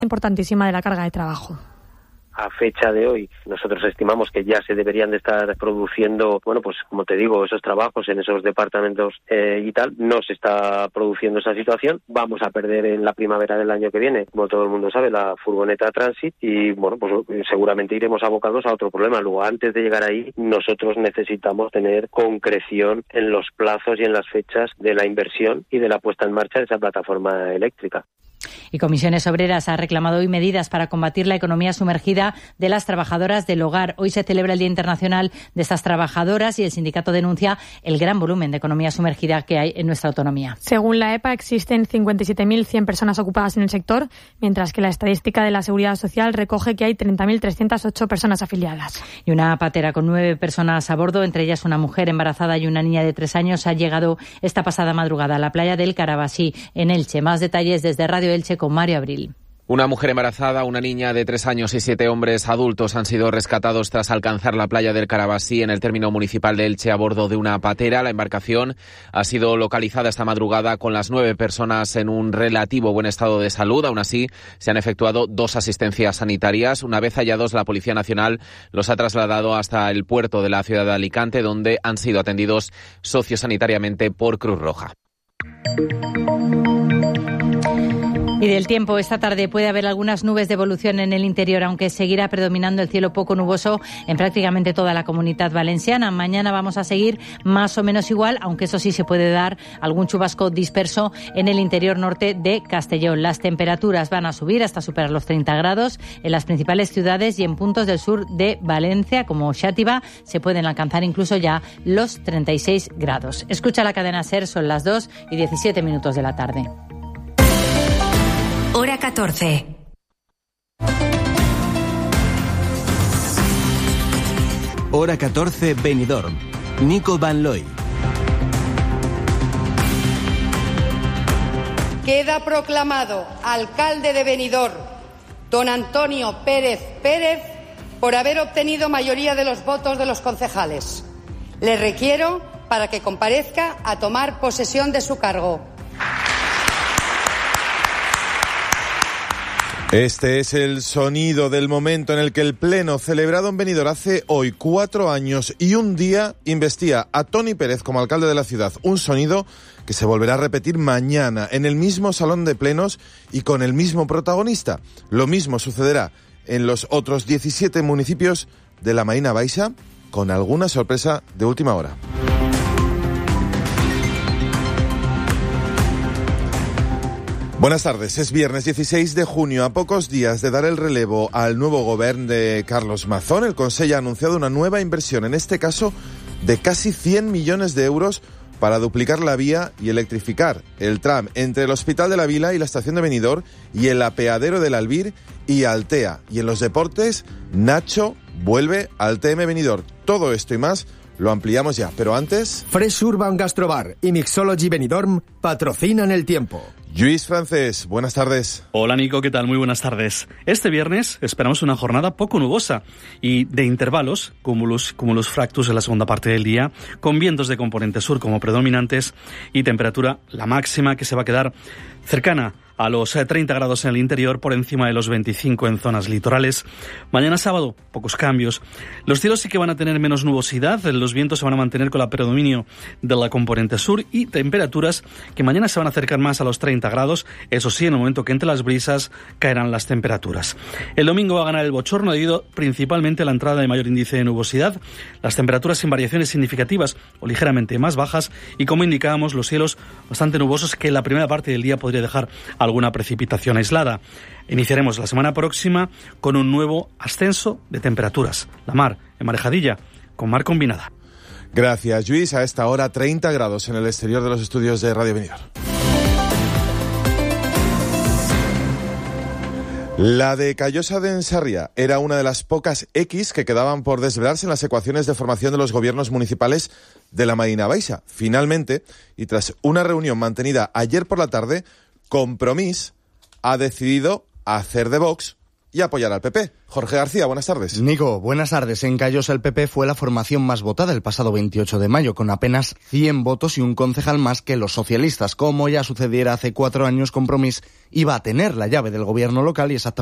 importantísima de la carga de trabajo. A fecha de hoy, nosotros estimamos que ya se deberían de estar produciendo, bueno, pues como te digo, esos trabajos en esos departamentos y tal. No se está produciendo esa situación. Vamos a perder en la primavera del año que viene, como todo el mundo sabe, la furgoneta Transit y, bueno, pues seguramente iremos abocados a otro problema. Luego, antes de llegar ahí, nosotros necesitamos tener concreción en los plazos y en las fechas de la inversión y de la puesta en marcha de esa plataforma eléctrica. Y Comisiones Obreras ha reclamado hoy medidas para combatir la economía sumergida de las trabajadoras del hogar. Hoy se celebra el Día Internacional de estas trabajadoras y el sindicato denuncia el gran volumen de economía sumergida que hay en nuestra autonomía. Según la EPA, existen 57.100 personas ocupadas en el sector, mientras que la estadística de la Seguridad Social recoge que hay 30.308 personas afiliadas. Y una patera con 9 personas a bordo, entre ellas una mujer embarazada y una niña de 3 años, ha llegado esta pasada madrugada a la playa del Carabasí, en Elche. Más detalles desde Radio Elche con Mario Abril. Una mujer embarazada, una niña de 3 años y 7 hombres adultos han sido rescatados tras alcanzar la playa del Carabasí en el término municipal de Elche a bordo de una patera. La embarcación ha sido localizada esta madrugada con las 9 personas en un relativo buen estado de salud. Aún así, se han efectuado 2 asistencias sanitarias. Una vez hallados, la Policía Nacional los ha trasladado hasta el puerto de la ciudad de Alicante, donde han sido atendidos sociosanitariamente por Cruz Roja. Y del tiempo, esta tarde puede haber algunas nubes de evolución en el interior, aunque seguirá predominando el cielo poco nuboso en prácticamente toda la Comunidad Valenciana. Mañana vamos a seguir más o menos igual, aunque eso sí se puede dar algún chubasco disperso en el interior norte de Castellón. Las temperaturas van a subir hasta superar los 30 grados en las principales ciudades y en puntos del sur de Valencia, como Xàtiva, se pueden alcanzar incluso ya los 36 grados. Escucha la cadena SER, son las 2:17 de la tarde. Hora 14. Hora 14, Benidorm. Nico Van Looy. Queda proclamado alcalde de Benidorm, don Antonio Pérez Pérez, por haber obtenido mayoría de los votos de los concejales. Le requiero para que comparezca a tomar posesión de su cargo. Este es el sonido del momento en el que el Pleno, celebrado en Benidorm hace hoy 4 años y un día, investía a Toni Pérez como alcalde de la ciudad. Un sonido que se volverá a repetir mañana en el mismo salón de plenos y con el mismo protagonista. Lo mismo sucederá en los otros 17 municipios de la Marina Baixa, con alguna sorpresa de última hora. Buenas tardes, es viernes 16 de junio. A pocos días de dar el relevo al nuevo gobierno de Carlos Mazón, el Consell ha anunciado una nueva inversión, en este caso de casi 100 millones de euros para duplicar la vía y electrificar el tram entre el Hospital de la Vila y la estación de Benidorm y el apeadero del Albir y Altea. Y en los deportes, Nacho vuelve al TM Benidorm. Todo esto y más lo ampliamos ya, pero antes... Fresh Urban Gastrobar y Mixology Benidorm patrocinan el tiempo. Lluís Francés, buenas tardes. Hola Nico, ¿qué tal? Muy buenas tardes. Este viernes esperamos una jornada poco nubosa y de intervalos, cumulus fractus en la segunda parte del día, con vientos de componente sur como predominantes y temperatura, la máxima, que se va a quedar cercana a los 30 grados en el interior, por encima de los 25 en zonas litorales. Mañana sábado, pocos cambios. Los cielos sí que van a tener menos nubosidad, los vientos se van a mantener con el predominio de la componente sur y temperaturas que mañana se van a acercar más a los 30 grados. Eso sí, en el momento que entre las brisas caerán las temperaturas. El domingo va a ganar el bochorno debido principalmente a la entrada de mayor índice de nubosidad, las temperaturas sin variaciones significativas o ligeramente más bajas y, como indicábamos, los cielos bastante nubosos que en la primera parte del día podría dejar alguna precipitación aislada. Iniciaremos la semana próxima con un nuevo ascenso de temperaturas. La mar en Marejadilla con mar combinada. Gracias, Lluís. A esta hora 30 grados en el exterior de los estudios de Radio Benidorm. La de Callosa de Ensarria era una de las pocas X que quedaban por desvelarse en las ecuaciones de formación de los gobiernos municipales de la Marina Baixa. Finalmente, y tras una reunión mantenida ayer por la tarde, Compromís ha decidido hacer de Vox y apoyar al PP. Jorge García, buenas tardes. Nico, buenas tardes. En Callosa el PP fue la formación más votada el pasado 28 de mayo, con apenas 100 votos y un concejal más que los socialistas. Como ya sucediera hace 4 años, Compromís iba a tener la llave del gobierno local y exactamente